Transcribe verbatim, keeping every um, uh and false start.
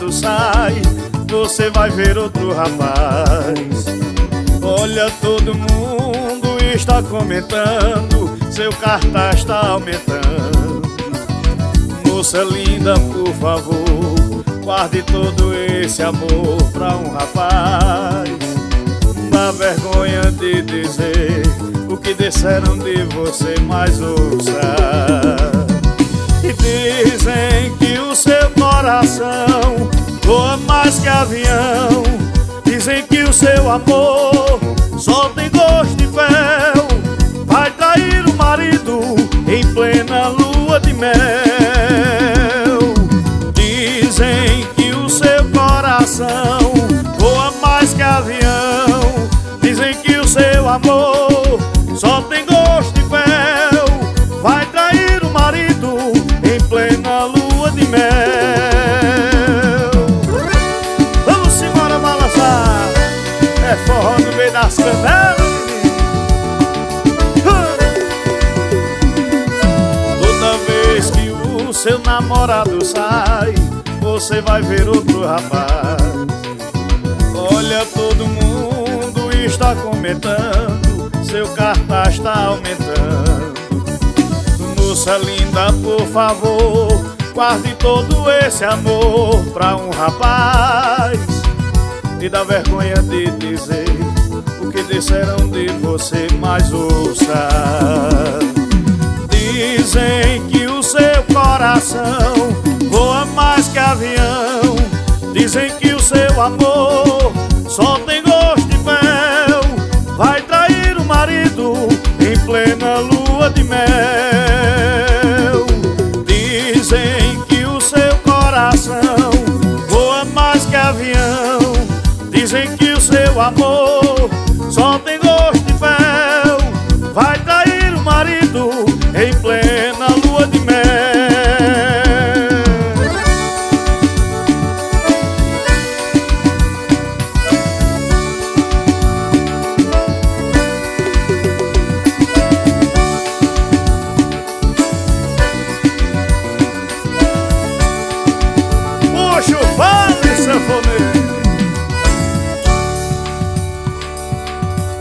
namorado sai, você vai ver outro rapaz. Olha, todo mundo está comentando, seu cartaz está aumentando. Moça linda, por favor, guarde todo esse amor pra um rapaz. Dá vergonha de dizer o que disseram de você, mas ouça. E dizem que o seu coração voa mais que avião. Dizem que o seu amor só tem gosto de fel. Vai trair o marido em plena lua de mel. Dizem que o seu coração voa mais que avião. Dizem que o seu amor só tem gosto de fel. Vai trair o marido em plena lua de mel. Vamos embora balançar, é forró no meio das canelas. Toda vez que o seu namorado sai, você vai ver outro rapaz. Olha, todo mundo está comentando, seu cartaz está aumentando. Moça linda, por favor, guarde todo esse amor pra um rapaz. E dá vergonha de dizer o que disseram de você, mas ouça. Dizem que o seu coração voa mais que avião. Dizem que